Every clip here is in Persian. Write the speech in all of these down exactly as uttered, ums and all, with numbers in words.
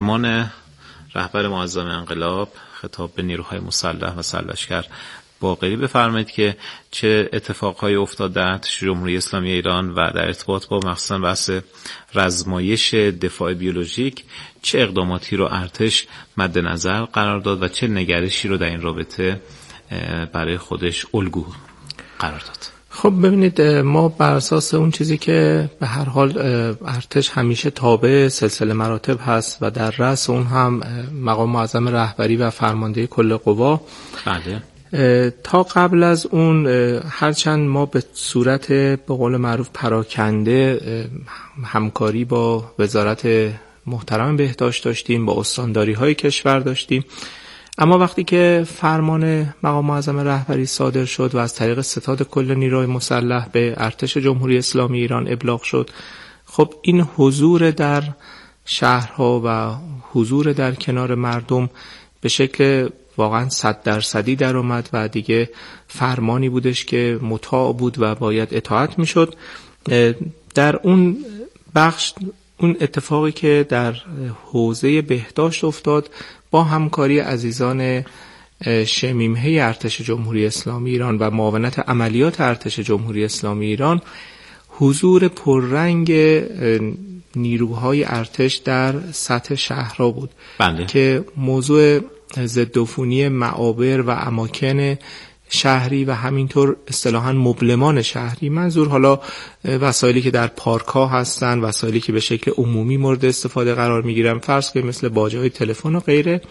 فرمان رهبر معظم انقلاب خطاب به نیروهای مسلح و سرلشکر باقری بفرمایید که چه اتفاقهایی افتاد در ارتش جمهوری اسلامی ایران و در ارتباط با مخصوصا بحث رزمایش دفاع بیولوژیک چه اقداماتی رو ارتش مد نظر قرار داد و چه نگرشی رو در این رابطه برای خودش الگو قرار داد. خب ببینید، ما بر اساس اون چیزی که به هر حال ارتش همیشه تابع سلسله مراتب هست و در رأس اون هم مقام معظم رهبری و فرمانده کل قوا، بله، تا قبل از اون هرچند ما به صورت به قول معروف پراکنده همکاری با وزارت محترم بهداشت داشتیم، با استانداری های کشور داشتیم، اما وقتی که فرمان مقام معظم رهبری صادر شد و از طریق ستاد کل نیروی مسلح به ارتش جمهوری اسلامی ایران ابلاغ شد، خب این حضور در شهرها و حضور در کنار مردم به شکل واقعا صد درصدی در اومد و دیگه فرمانی بودش که مطاع بود و باید اطاعت میشد. در اون بخش اون اتفاقی که در حوزه بهداشت افتاد با همکاری عزیزان شمیمه ارتش جمهوری اسلامی ایران و معاونت عملیات ارتش جمهوری اسلامی ایران، حضور پررنگ نیروهای ارتش در سطح شهرها بود. بله. که موضوع ضدعفونی معابر و اماکن شهری و همینطور اصطلاحاً مبلمان شهری، منظور حالا وسایلی که در پارک ها هستن، وسایلی که به شکل عمومی مورد استفاده قرار میگیرن، فرض کنید مثل باجه‌های تلفن و غیره،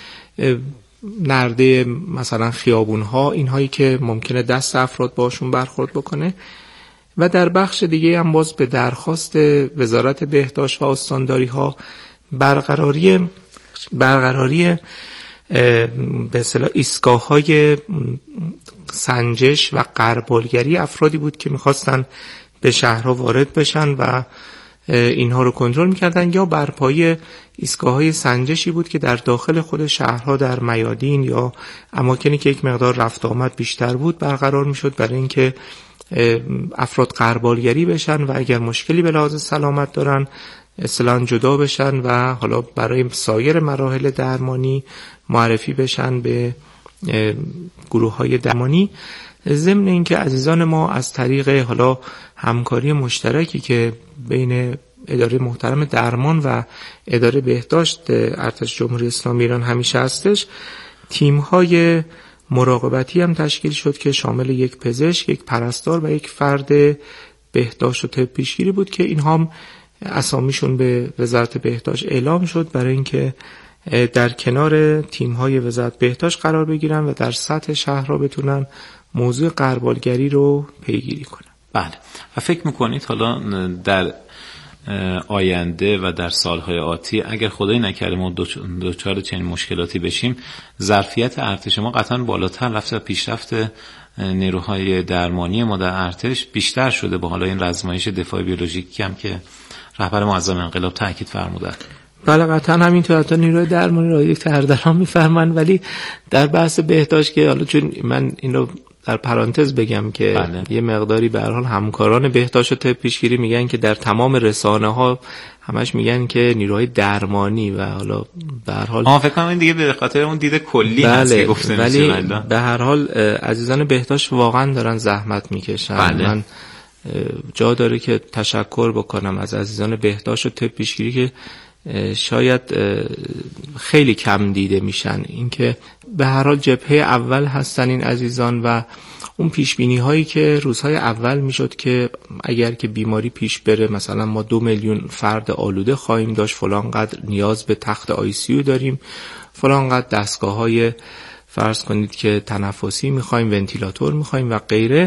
نرده مثلا خیابون ها، اینهایی که ممکنه دست افراد باشون برخورد بکنه. و در بخش دیگه هم باز به درخواست وزارت بهداشت و استانداری ها برقراری برقراری به اصطلاح ایستگاه‌های سنجش و غربالگری افرادی بود که می‌خواستن به شهرها وارد بشن و اینها رو کنترل می‌کردن، یا برپایی ایستگاه‌های سنجشی بود که در داخل خود شهرها در میادین یا اماکنی که یک مقدار رفت آمد بیشتر بود برقرار می‌شد برای اینکه افراد غربالگری بشن و اگر مشکلی به لحاظ سلامت دارن اصطلاحاً جدا بشن و حالا برای سایر مراحل درمانی معرفی بشن به گروه‌های درمانی. ضمن اینکه عزیزان ما از طریق حالا همکاری مشترکی که بین اداره محترم درمان و اداره بهداشت ارتش جمهوری اسلامی ایران همیشه هستش، تیم‌های مراقبتی هم تشکیل شد که شامل یک پزشک، یک پرستار و یک فرد بهداشت و طب پیشگیری بود که اینها هم اسامیشون به وزارت بهداشت اعلام شد برای اینکه در کنار تیم‌های وزارت بهداشت قرار بگیرن و در سطح شهر را بتونن موضوع غربالگری رو پیگیری کنن. بله. و فکر میکنید حالا در آینده و در سالهای آتی اگر خدای نکرده ما دوچار چنین مشکلاتی بشیم، ظرفیت ارتش ما قطعا بالاتر رفته و پیشرفت نیروهای درمانی ما در ارتش بیشتر شده با حالا این رزمایش دفاع بیولوژیکی هم که رهبر معظم انقلاب تاکید فرمودن. بله قطعا همینطور. حتی نیروی درمانی را یک تردران میفرمن، ولی در بحث بهداشت که حالا چون من این رو در پرانتز بگم که بله. یه مقداری به هر حال همکاران بهداشت و طب پیشگیری میگن که در تمام رسانه ها همش میگن که نیروهای درمانی و حالا به هر حال آها فکر کنم این دیگه به خاطر اون دید کلی بله. هست که گفته ولی میشه. به هر حال عزیزان بهداشت واقعا دارن زحمت میکشن. بله. من جا داره که تشکر بکنم از عزیزان بهداشت و طب پیشگیری که شاید خیلی کم دیده میشن، اینکه به هر حال جبهه اول هستن این عزیزان و اون پیشبینی هایی که روزهای اول میشد که اگر که بیماری پیش بره مثلا ما دو میلیون فرد آلوده خواهیم داشت، فلان قدر نیاز به تخت آی سی یو داریم، فلان قدر دستگاه های فرض کنید که تنفسی میخوایم، ونتیلاتور میخوایم و غیره.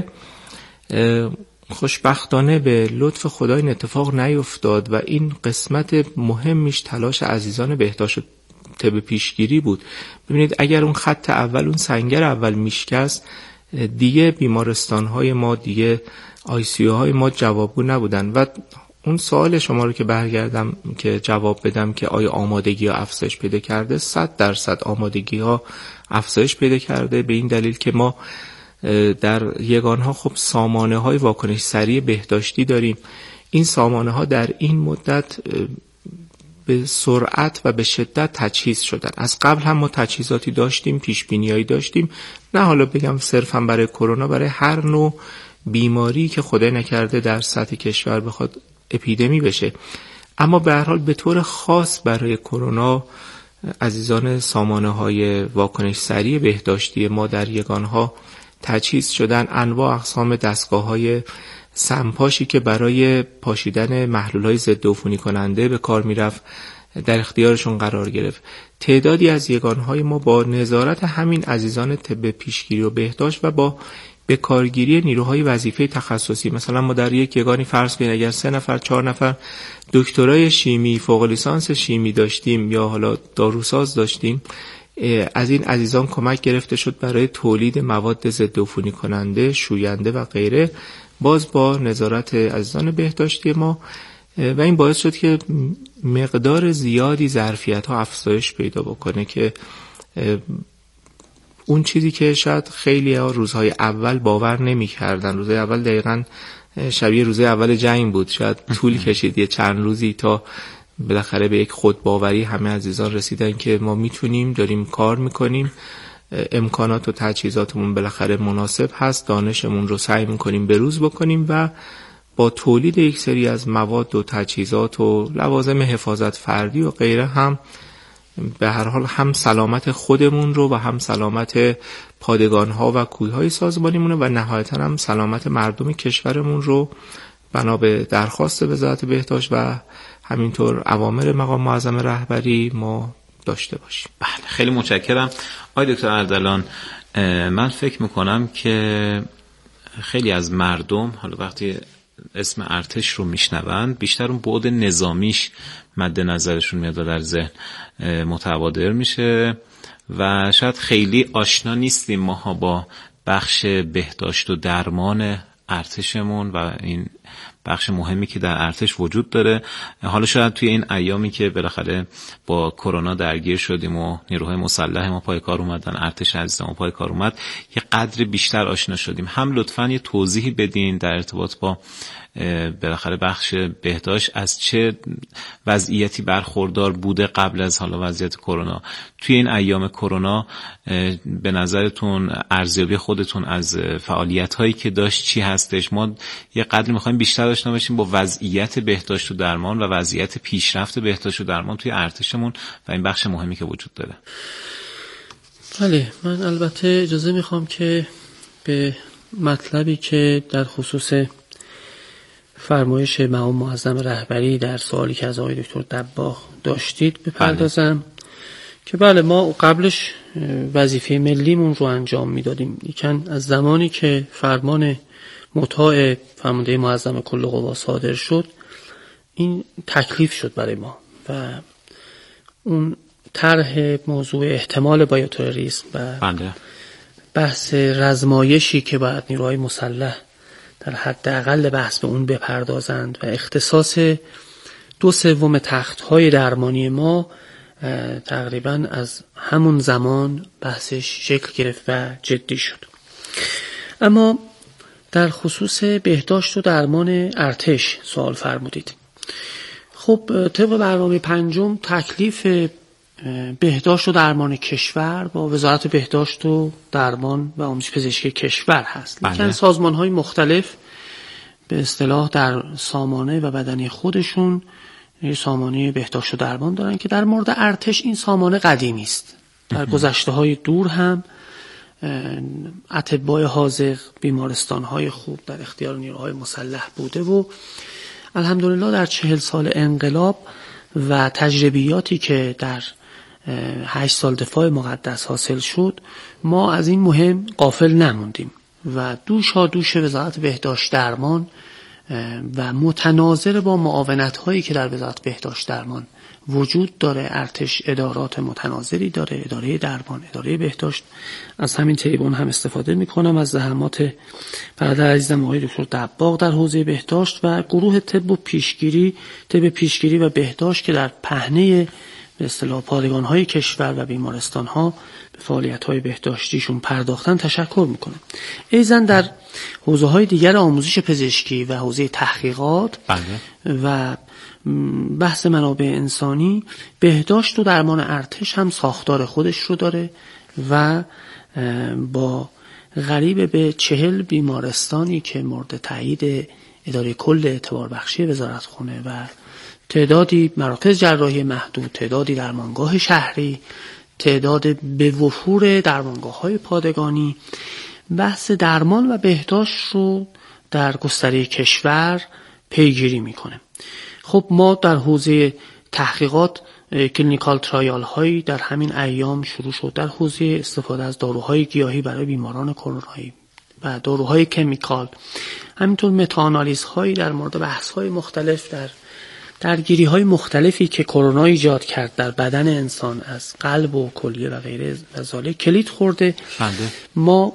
خوشبختانه به لطف خدا این اتفاق نیفتاد و این قسمت مهمیش تلاش عزیزان بهداشت و طب پیشگیری بود. ببینید اگر اون خط اول، اون سنگر اول میشکست، دیگه بیمارستان‌های ما، دیگه آی سی یو های ما جوابگو نبودن. و اون سوال شما رو که برگردم که جواب بدم که آیا آمادگی ها افزایش پیدا کرده، صد درصد آمادگی ها افزایش پیدا کرده، به این دلیل که ما در یگان ها خب سامانه های واکنش سریع بهداشتی داریم. این سامانه ها در این مدت به سرعت و به شدت تجهیز شدن. از قبل هم ما تجهیزاتی داشتیم، پیشبینیایی داشتیم، نه حالا بگم صرفا برای کرونا، برای هر نوع بیماری که خدای نکرده در سطح کشور بخواد اپیدمی بشه. اما به هر حال به طور خاص برای کرونا عزیزان سامانه های واکنش سریع بهداشتی ما در یگانها تجهیز شدن. انواع اقسام دستگاه های سمپاشی که برای پاشیدن محلول های ضد عفونی کننده به کار میرفت در اختیارشون قرار گرفت. تعدادی از یگانهای ما با نظارت همین عزیزان طب پیشگیری و بهداشت و با به کارگیری نیروهای وظیفه تخصصی، مثلا ما در یک یگانی فرض کنید اگر سه نفر چهار نفر دکترای شیمی فوق لیسانس شیمی داشتیم یا حالا داروساز داشتیم، از این عزیزان کمک گرفته شد برای تولید مواد ضد عفونی کننده، شوینده و غیره، باز با نظارت عزیزان بهداشتی ما، و این باعث شد که مقدار زیادی ظرفیت ها افزایش پیدا بکنه که اون چیزی که شاید خیلی ها روزهای اول باور نمی کردن. روزهای اول دقیقاً شبیه روزهای اول جنگ بود، شاید طول کشید یه چند روزی تا بالاخره به یک خودباوری همه عزیزان رسیدن که ما میتونیم، داریم کار میکنیم، امکانات و تجهیزاتمون بالاخره مناسب هست، دانشمون رو سعی میکنیم بروز بکنیم و با تولید یک سری از مواد و تجهیزات و لوازم حفاظت فردی و غیره هم به هر حال هم سلامت خودمون رو و هم سلامت پادگان‌ها و کوی‌های سازمانیمون و نهایتاً هم سلامت مردم کشورمون رو بنا به درخواست وزارت بهداشت و همینطور اوامر مقام معظم رهبری ما داشته باشیم. بله، خیلی متشکرم آقای دکتر اردلان. من فکر میکنم که خیلی از مردم حالا وقتی اسم ارتش رو میشنوند بیشتر اون بعد نظامیش مد نظرشون میاد و در ذهن متبادر میشه و شاید خیلی آشنا نیستیم ماها با بخش بهداشت و درمان ارتشمون و این بخش مهمی که در ارتش وجود داره. حالا شاید توی این ایامی که بالاخره با کرونا درگیر شدیم و نیروهای مسلح ما پای کار اومدن، ارتش عزیز ما پای کار اومد، یه قدری بیشتر آشنا شدیم. هم لطفاً یه توضیحی بدین در ارتباط با بالاخره بخش بهداشت از چه وضعیتی برخوردار بوده قبل از حالا وضعیت کرونا. توی این ایام کرونا به نظرتون ارزیابی خودتون از فعالیت‌هایی که داشت چی هستش؟ ما یه قدری می‌خوایم بیشتر آشنا بشیم با وضعیت بهداشت و درمان و وضعیت پیشرفت بهداشت و درمان توی ارتشمون و این بخش مهمی که وجود داره. بله، من البته اجازه میخوام که به مطلبی که در خصوص فرمایش مقام معظم رهبری در سوالی که از آقای دکتر دباغ داشتید بپردازم. بله. که بله، ما قبلش وظیفه ملیمون رو انجام میدادیم. یکن از زمانی که فرمان مطاع فرمانده معظم کل قوا صادر شد این تکلیف شد برای ما و اون طرح موضوع احتمال بایوتروریسم و بله. بحث رزمایشی که باید نیروهای مسلح در حداقل بحث به اون بپردازند و اختصاص دو سوم تخت‌های درمانی ما تقریبا از همون زمان بحثش شکل گرفت و جدی شد. اما در خصوص بهداشت و درمان ارتش سوال فرمودید. خب طبق برنامه پنجم تکلیف بهداشت و درمان کشور با وزارت بهداشت و درمان و آموزش پزشکی کشور هست. لیکن سازمان‌های مختلف به اصطلاح در سامانه و بدنی خودشون سامانه بهداشت و درمان دارن که در مورد ارتش این سامانه قدیمی است. در گذشته‌های دور هم اطباء حاذق، بیمارستان‌های خوب در اختیار نیروهای مسلح بوده و الحمدلله در چهل سال انقلاب و تجربیاتی که در هشت سال دفاع مقدس حاصل شد ما از این مهم غافل نموندیم و دوشا دوش وزارت بهداشت درمان و متناظر با معاونت هایی که در وزارت بهداشت درمان وجود داره، ارتش ادارات متناظری داره، اداره درمان، اداره بهداشت. از همین تریبون هم استفاده میکنم از زحمات برادر عزیزم آقای دکتر دباغ در حوزه بهداشت و گروه طب و پیشگیری، طب پیشگیری و بهداشت که در پهنه به اصطلاح پادگان‌های کشور و بیمارستان‌ها به فعالیت‌های بهداشتیشون پرداختن تشکر میکنم. ایضاً در حوزه‌های دیگر آموزش پزشکی و حوزه تحقیقات بله. و بحث منابع انسانی، بهداشت و درمان ارتش هم ساختار خودش رو داره و با قریب به چهل بیمارستانی که مورد تایید اداره کل اعتبار بخشی وزارتخونه و تعدادی مراکز جراحی محدود، تعدادی درمانگاه شهری، تعداد به وفور درمانگاه‌های پادگانی، بحث درمان و بهداشت رو در گستره کشور پیگیری میکنه. خب ما در حوزه تحقیقات کلینیکال ترایال هایی در همین ایام شروع شد در حوزه استفاده از داروهای گیاهی برای بیماران کرونایی و داروهای کمیکال، همینطور متاآنالیز هایی در مورد بحث های مختلف در درگیری های مختلفی که کرونا ایجاد کرد در بدن انسان از قلب و کلیه و غیره و ذالک کلید خورده. بله. ما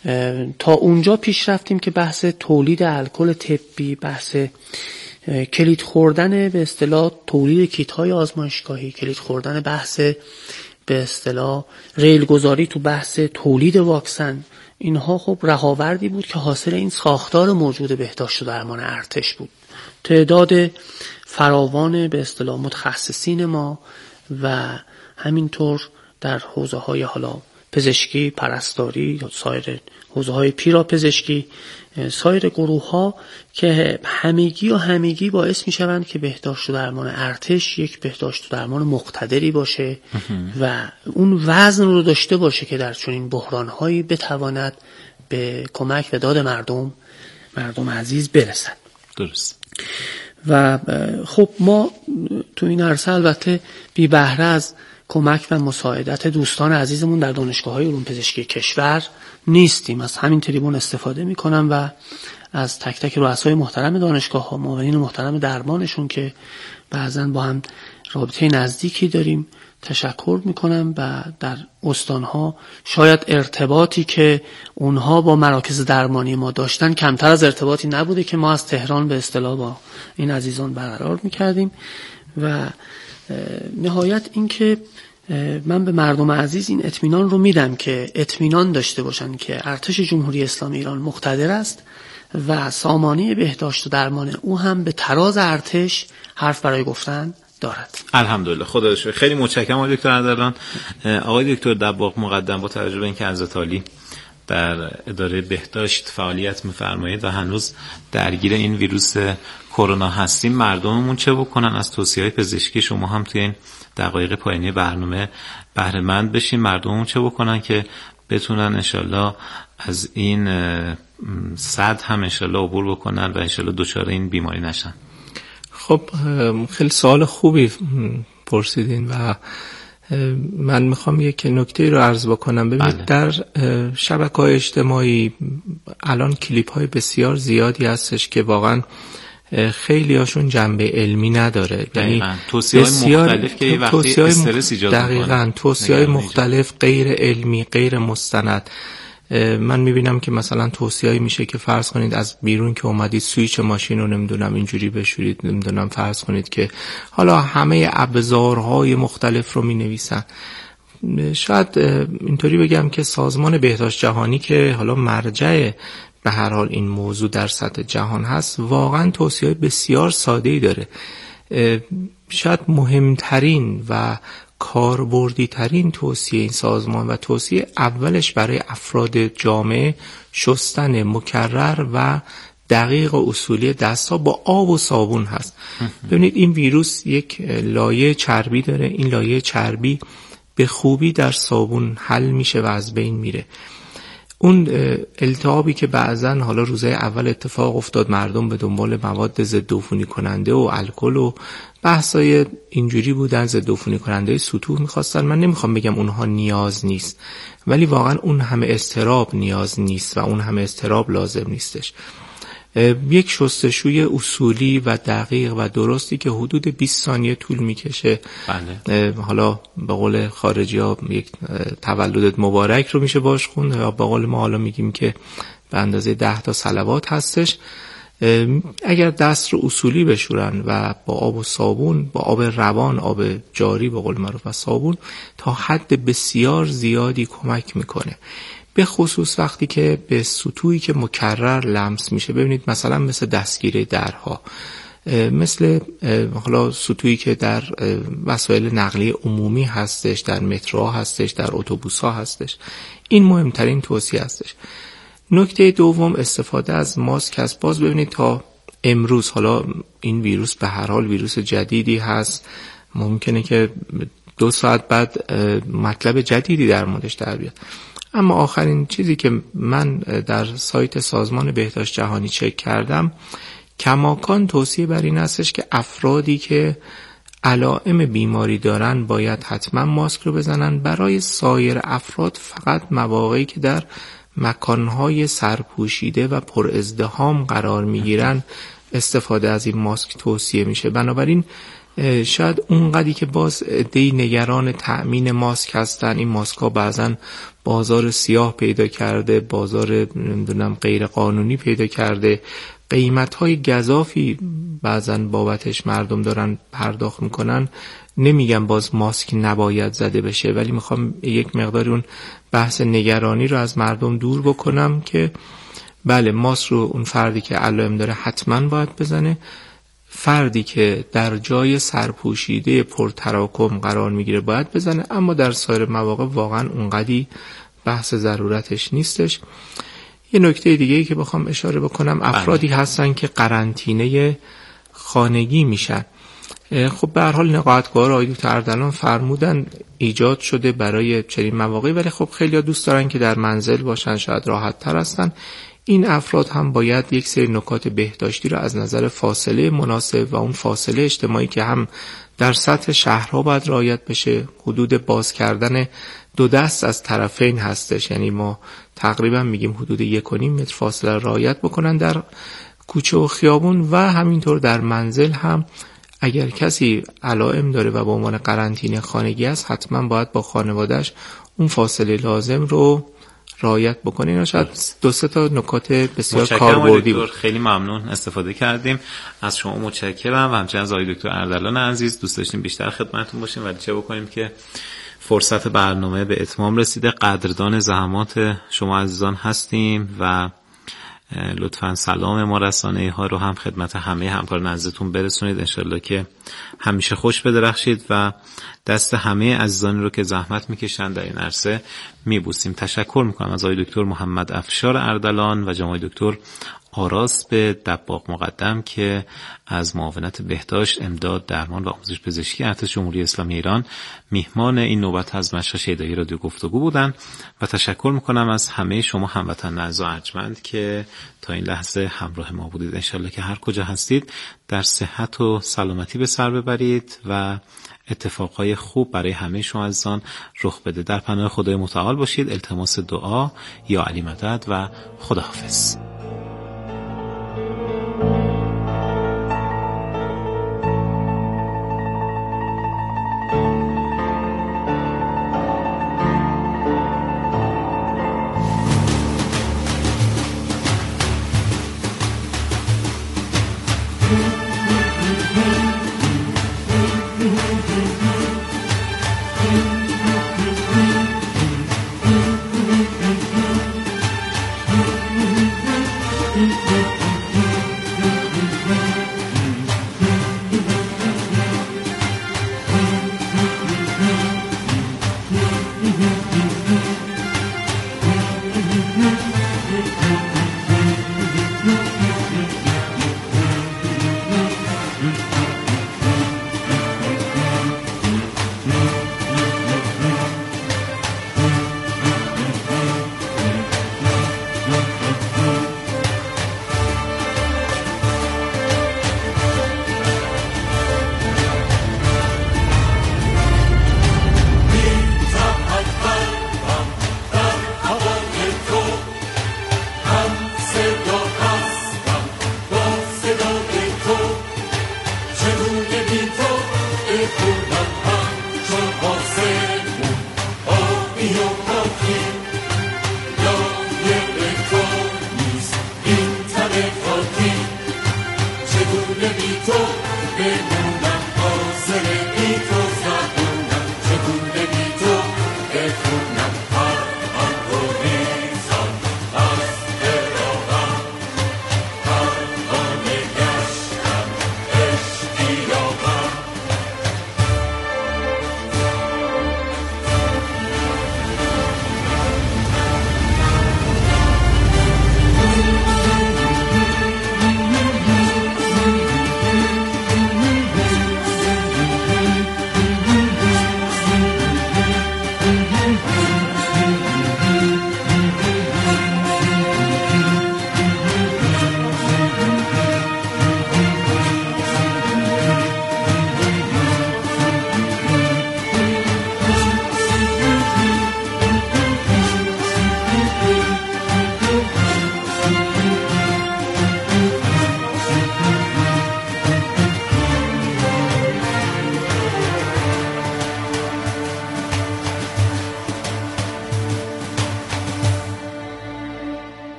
تا اونجا پیش رفتیم که بحث تولید الکل طبی، بحث کلید خوردن به اصطلاح تولید کیت های آزمایشگاهی، کلید خوردن بحث به اصطلاح ریل گذاری تو بحث تولید واکسن، اینها خب رهاوردی بود که حاصل این ساختار موجود بهداشت و درمان ارتش بود. تعداد فراوان به اصطلاح متخصصین ما و همینطور در حوزه های حالا پزشکی، پرستاری یا سایر حوزه های پیراپزشکی، سایر گروه ها که همگی و همگی باعث می شوند که بهداشت و درمان ارتش یک بهداشت و درمان مقتدری باشه و اون وزن رو داشته باشه که در چنین بحران هایی بتواند به کمک و داد مردم مردم عزیز برسد. درست. و خب ما تو این عرصه البته بی بهره از کمک و مساعدت دوستان عزیزمون در دانشگاه‌های علوم پزشکی کشور نیستیم. از همین تریبون استفاده می‌کنم و از تک تک رؤسای محترم دانشگاه‌ها، معاونین محترم درمانشون که بعضاً با هم رابطه نزدیکی داریم تشکر می‌کنم و در استان‌ها شاید ارتباطی که اونها با مراکز درمانی ما داشتن کمتر از ارتباطی نبوده که ما از تهران به اصطلاح با این عزیزان برقرار می‌کردیم. و نهایت این که من به مردم عزیز این اطمینان رو میدم که اطمینان داشته باشن که ارتش جمهوری اسلامی ایران مقتدر است و سامانه بهداشت و درمان او هم به تراز ارتش حرف برای گفتن دارد. الحمدلله، خدا رو شکر. خیلی متشکرم آقای دکتر اردلان. آقای دکتر دباغ مقدم، با توجه به اینکه حضرت عالی در اداره بهداشت فعالیت می‌فرمایید و هنوز درگیر این ویروس کرونا هستیم، مردممون چه بکنن؟ از توصیه‌های پزشکی شما هم توی این دقایق پایانی برنامه بهره مند بشین. مردممون چه بکنن که بتونن انشالله از این صد هم انشالله عبور بکنن و انشالله دچار این بیماری نشن؟ خب خیلی سوال خوبی پرسیدین و من میخوام یک نکته رو عرض بکنم. ببینید، در شبکه‌های اجتماعی الان کلیپ های بسیار زیادی هستش که واقعا خیلی هاشون جنبه علمی نداره، یعنی توصیه های مختلف که یه وقتی استرس ایجاد میکنه. دقیقاً توصیه های مختلف غیر علمی، غیر مستند. من میبینم که مثلا توصیه‌ای میشه که فرض کنید از بیرون که اومدید سویچ ماشین رو نمیدونم اینجوری بشورید، نمیدونم فرض کنید که حالا همه ابزارهای مختلف رو مینویسن. شاید اینطوری بگم که سازمان بهداشت جهانی که حالا مرجع به هر حال این موضوع در سطح جهان هست، واقعا توصیه‌های بسیار ساده‌ای داره. شاید مهمترین و کاربردی ترین توصیه این سازمان و توصیه اولش برای افراد جامعه شستن مکرر و دقیق و اصولی دست‌ها با آب و صابون هست. ببینید، این ویروس یک لایه چربی داره، این لایه چربی به خوبی در صابون حل میشه و از بین میره. اون التهابی که بعضن حالا روزهای اول اتفاق افتاد، مردم به دنبال مواد ضد عفونی کننده و الکل و بحثای اینجوری بودن، ضد عفونی کننده سطوح میخواستن. من نمیخوام بگم اونها نیاز نیست، ولی واقعا اون همه اضطراب نیاز نیست و اون همه اضطراب لازم نیستش. یک شستشوی اصولی و دقیق و درستی که حدود بیست ثانیه طول میکشه، بله. حالا به قول خارجی ها یک تولدت مبارک رو میشه باش خوند، یا به قول ما حالا میگیم که به اندازه ده تا صلوات هستش. اگر دست رو اصولی بشورن و با آب و صابون، با آب روان، آب جاری به قول معروف و صابون، تا حد بسیار زیادی کمک میکنه، به خصوص وقتی که به سطوحی که مکرر لمس میشه. ببینید مثلا مثل دستگیره درها، مثل حالا سطوحی که در وسایل نقلیه عمومی هستش، در متروها هستش، در اتوبوس‌ها هستش. این مهمترین توصیه هستش. نکته دوم استفاده از ماسک است. باز ببینید تا امروز، حالا این ویروس به هر حال ویروس جدیدی هست، ممکنه که دو ساعت بعد مطلب جدیدی در موردش در بیاد، اما آخرین چیزی که من در سایت سازمان بهداشت جهانی چک کردم، کماکان توصیه بر این هستش که افرادی که علائم بیماری دارن باید حتما ماسک رو بزنن. برای سایر افراد فقط مواقعی که در مکانهای سرپوشیده و پر ازدحام قرار میگیرن استفاده از این ماسک توصیه میشه. بنابراین شاید اونقدری که باز عده‌ای نگران تأمین ماسک هستن، این ماسک ها بعضا بازار سیاه پیدا کرده، بازار نمیدونم غیر قانونی پیدا کرده، قیمت های گزافی بعضا بابتش مردم دارن پرداخت میکنن. نمیگم باز ماسک نباید زده بشه، ولی میخوام یک مقدار اون بحث نگرانی رو از مردم دور بکنم که بله، ماسک رو اون فردی که علائم داره حتما باید بزنه، فردی که در جای سرپوشیده پرتراکم قرار میگیره باید بزنه، اما در سایر مواقع واقعا اونقدی بحث ضرورتش نیستش. یه نکته دیگه ای که بخوام اشاره بکنم، افرادی هستن که قرنطینه خانگی میشن. خب به هر حال نقاهتگاه آقای دکتر اردلان فرمودن ایجاد شده برای چنین مواقعی، ولی خب خیلی‌ها دوست دارن که در منزل باشن، شاید راحت تر هستن. این افراد هم باید یک سری نکات بهداشتی را از نظر فاصله مناسب و اون فاصله اجتماعی که هم در سطح شهرها باید رعایت بشه، حدود باز کردن دو دست از طرفین هستش، یعنی ما تقریبا میگیم حدود یک و نیم متر فاصله رعایت بکنن در کوچه و خیابون، و همینطور در منزل هم اگر کسی علائم داره و به عنوان قرنطینه خانگی است، حتما باید با خانواده‌اش اون فاصله لازم رو رعایت بکنه. اینا شاید دو سه تا نکات بسیار کاربردی بود. خیلی ممنون، استفاده کردیم از شما، متشکرم. و همچنین از آقای دکتر اردلان عزیز دوست داشتیم بیشتر خدمتتون باشیم، ولی چه بکنیم که فرصت برنامه به اتمام رسیده. قدردان زحمات شما عزیزان هستیم و لطفاً سلام ما رسانه‌ای ها رو هم خدمت همه همکار نزدتون برسونید. انشالله که همیشه خوش بدرخشید و دست همه عزیزانی رو که زحمت میکشن در این عرصه میبوسیم. تشکر میکنم از آقای دکتر محمد افشار اردلان و جناب دکتر آراس به دباغ مقدم که از معاونت بهداشت، امداد، درمان و آموزش پزشکی ارتش جمهوری اسلامی ایران میهمان این نوبت از مشهد شیدایی رادیو گفتگو بودن. و تشکر میکنم از همه شما هموطنان اعز و ارجمند که تا این لحظه همراه ما بودید. انشالله که هر کجا هستید در صحت و سلامتی به سر ببرید و اتفاقهای خوب برای همه شما عزیزان رخ بده. در پناه خدای متعال باشید. التماس دعا، یا علی مدد و خداحافظ.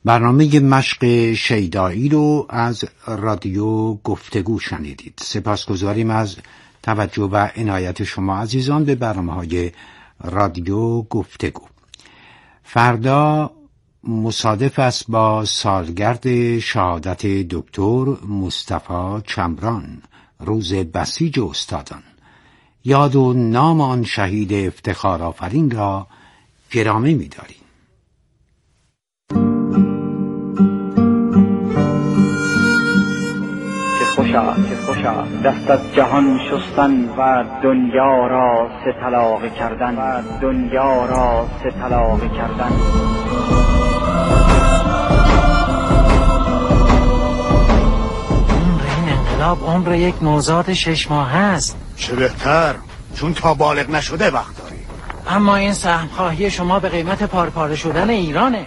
برنامه مشق شیدایی رو از رادیو گفتگو شنیدید. سپاسگزاریم از توجه و عنایت شما عزیزان به برنامه‌های رادیو گفتگو. فردا مصادف است با سالگرد شهادت دکتر مصطفی چمران، روز بسیج استادان. یاد و نام آن شهید افتخارآفرین را گرامی می‌داریم. خوشا که خوشا دست از جهان شستن و دنیا را سه طلاقه کردن و دنیا را سه طلاقه کردن. عمر این انقلاب عمر یک نوزاد شش ماه است. چه بهتر، چون تا بالغ نشده وقت داری. اما این سهمخواهی شما به قیمت پارپاره شدن ایرانه.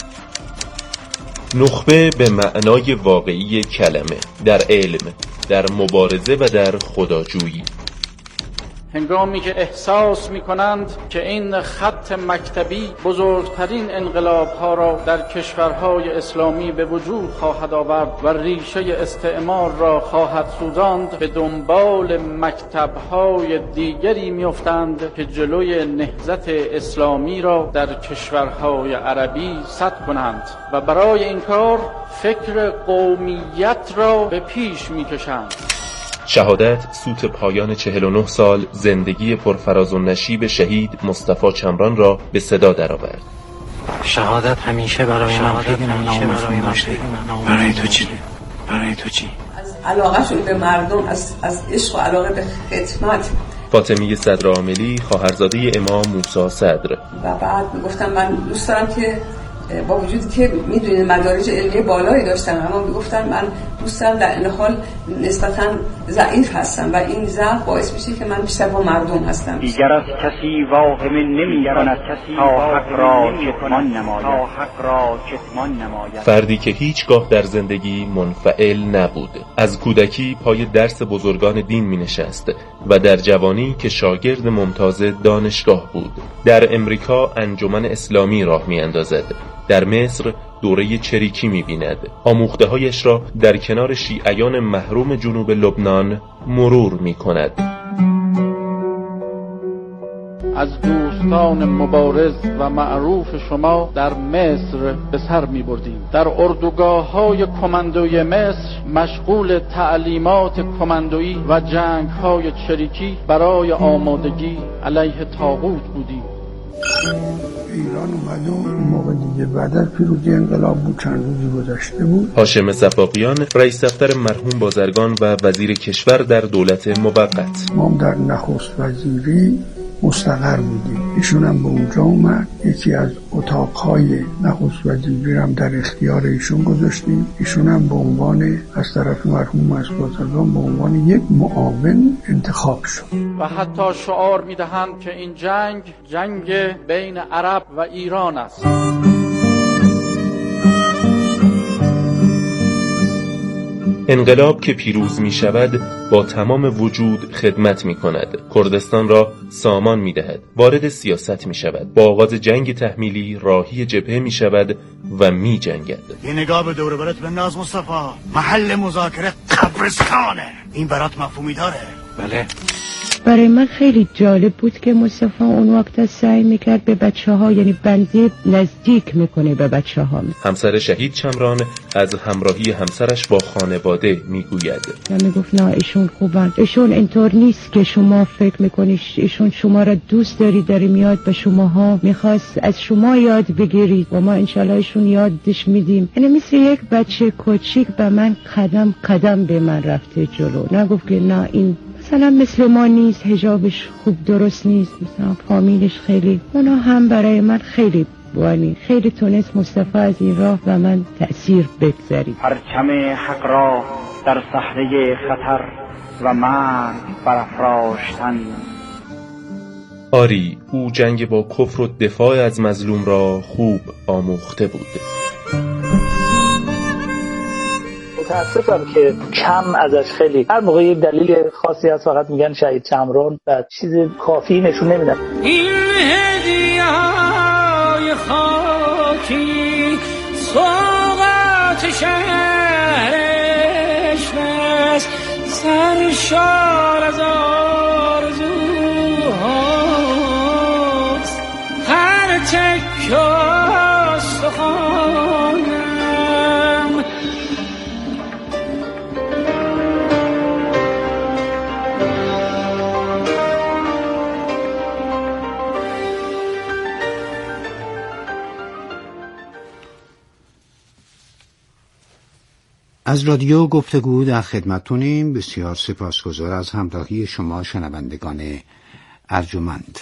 نخبه به معنای واقعی کلمه، در علم، در مبارزه و در خداجویی. هنگامی که احساس می کنند که این خط مکتبی بزرگترین انقلابها را در کشورهای اسلامی به وجود خواهد آورد و ریشه استعمار را خواهد سوزاند، به دنبال مکتبهای دیگری می افتند که جلوی نهضت اسلامی را در کشورهای عربی سد کنند و برای این کار فکر قومیت را به پیش می کشند. شهادت سوت پایان چهل و نه سال زندگی پرفراز و نشیب شهید مصطفی چمران را به صدا درآورد. شهادت همیشه برای من خیلی نامفهوم داشته. برای تو چی؟ برای تو چی؟ از علاقهشون به مردم، از از عشق و علاقه به خدمت. فاطمه صدرعاملی خواهرزاده امام موسی صدر. و بعد میگفتم من دوست دارم که با وجودی که میدونید مدارج علمی بالایی داشتم، اما میگفتن من دوستم در این حال نسبتاً ضعیف هستم و این ضعف باعث میشه که من بیشتر با مردم هستم. دیگر از کسی واهم نمی کند تا حق را کتمان نماید. حق را کتمان نماید. فردی که هیچگاه در زندگی منفعل نبود، از کودکی پای درس بزرگان دین می نشست و در جوانی که شاگرد ممتاز دانشگاه بود. در امریکا انجمن اسلامی راه می اندازد. در مصر دوره چریکی می‌بیند. آموخته‌هایش را در کنار شیعیان محروم جنوب لبنان مرور می‌کند. از دوستان مبارز و معروف شما در مصر به سر می بردیم. در اردوگاه‌های کماندوی مصر مشغول تعلیمات کماندویی و جنگ‌های چریکی برای آمادگی علیه طاغوت بودیم. ایران اومد و اون موقع دیگه بعد از پیروزی انقلاب بود، چند روزی گذشته بود. هاشم صفاقیان رئیس دفتر مرحوم بازرگان و وزیر کشور در دولت موقت. ما در نخست وزیری مستقر بودیم. ایشون هم به اونجا اومد. یکی از اتاقهای نخست وزیری هم در اختیار ایشون گذاشتیم. ایشون هم به عنوان از طرف مرحوم از بازرگان به عنوان یک معاون انتخاب شد. و حتی شعار میدهند که این جنگ جنگ بین عرب و ایران است. انقلاب که پیروز می شود با تمام وجود خدمت می کند. کردستان را سامان می دهد. وارد سیاست می شود. با آغاز جنگ تحمیلی راهی جبهه می شود و می جنگد. یه نگاه به دور برات بنداز مصطفی. محل مذاکره قبرستانه. این برات مفهومی داره؟ بله. برای من خیلی جالب بود که مصطفی اون وقت سعی میکرد به بچه ها، یعنی بنده نزدیک میکنه به بچه ها. همسر شهید چمران از همراهی همسرش با خانواده میگوید و میگفت نه ایشون خوبن، ایشون اینطور نیست که شما فکر میکنید، ایشون شما را دوست داری، داری میاد به شماها، میخواست از شما یاد بگیرید و ما انشالله ایشون یادش میدیم. یعنی مثل یک بچه کوچیک به من قدم قدم به من رفته جلو. نگفت که نه این مثلا مثل ما نیست، حجابش خوب درست نیست، مثلا فامیلش خیلی. اونا هم برای من خیلی بوانی، خیلی تونست مصطفی از این راه و من تأثیر بگذارید. پرچم حق را در صحنه خطر و مرگ برافراشتن. آری، او جنگ با کفر و دفاع از مظلوم را خوب آموخته بود. متاسفم که کم ازش خیلی هر موقع یک دلیل خاصی هست فقط میگن شهید چمران و چیز کافی نشون نمیدن. این هدیه‌های خاکی سوقات شهرش بس سرشار از آرزوهاست هر تکه استخوانم از رادیو گفتگو در خدمتتونیم. بسیار سپاسگزار از همراهی شما شنوندگان ارجمند.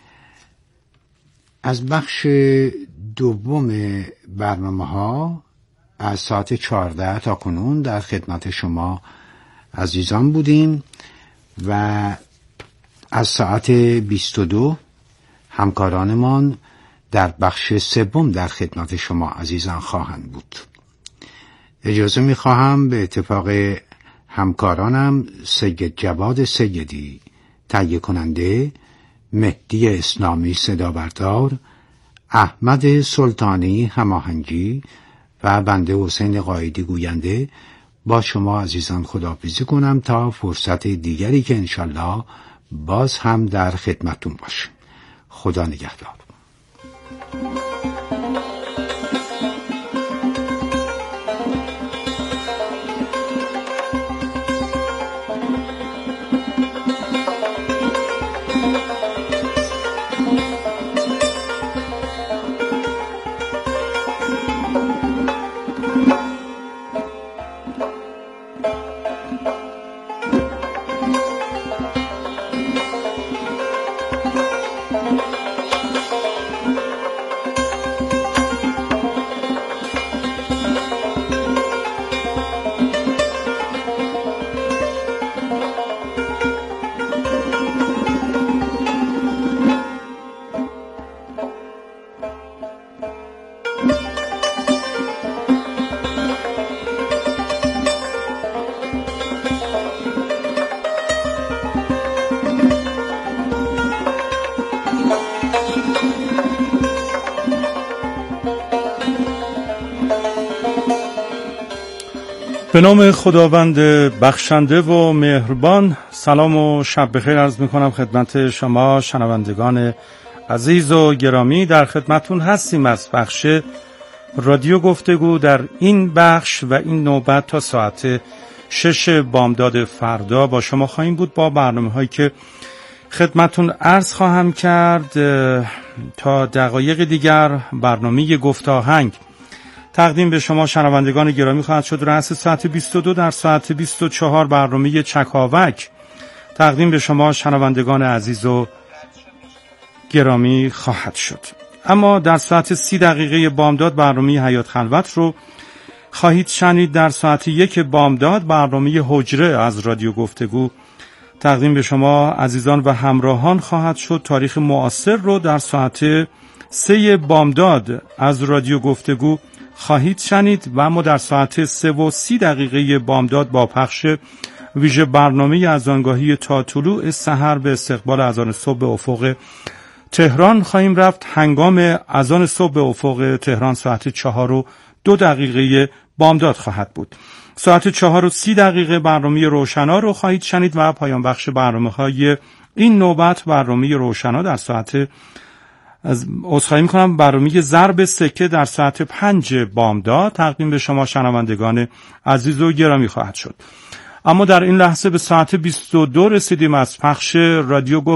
از بخش دوم برنامه ها از ساعت چهارده تا کنون در خدمت شما عزیزان بودیم و از ساعت بیست و دو همکارانمان در بخش سوم در خدمت شما عزیزان خواهند بود. اجازه می خواهم به اتفاق همکارانم سید جواد سیدی تهیه کننده، مهدی اسلامی صدا بردار، احمد سلطانی هماهنگی و بنده حسین قائدی گوینده با شما عزیزان خداحافظی کنم تا فرصت دیگری که انشالله باز هم در خدمتون باشیم. خدا نگهدار. به نام خداوند بخشنده و مهربان، سلام و شب بخیر عرض میکنم خدمت شما شنوندگان عزیز و گرامی. در خدمتون هستیم از بخش رادیو گفتگو. در این بخش و این نوبت تا ساعت شش بامداد فردا با شما خواهیم بود با برنامه هایی که خدمتون عرض خواهم کرد. تا دقایق دیگر برنامه گفت آهنگ تقدیم به شما شنوندگان گرامی خواهد شد. رأس ساعت بیست و دو در ساعت بیست و چهار برنامه چکاوک تقدیم به شما شنوندگان عزیز و گرامی خواهد شد. اما در ساعت سی دقیقه بامداد برنامه حیات خلوت رو خواهید شنید. در ساعت یک بامداد برنامه حجره از رادیو گفتگو تقدیم به شما عزیزان و همراهان خواهد شد. تاریخ معاصر رو در ساعت سه بامداد از رادیو گفتگو خواهید شنید و اما در ساعت سه و سی دقیقه بامداد با پخش ویژه برنامه از آنگاهی تا طلوع سحر به استقبال اذان صبح به افق تهران خواهیم رفت. هنگام اذان صبح به افق تهران ساعت چهار و دو دقیقه بامداد خواهد بود. ساعت چهار و سی دقیقه برنامه روشنا رو خواهید شنید و پایان بخش برنامه های این نوبت برنامه روشنا در ساعت از عذرخواهی می‌کنم برنامه ضرب سکه در ساعت پنج بامداد تقدیم به شما شنوندگان عزیز و گرامی خواهد شد. اما در این لحظه به ساعت بیست و دو رسیدیم از پخش رادیو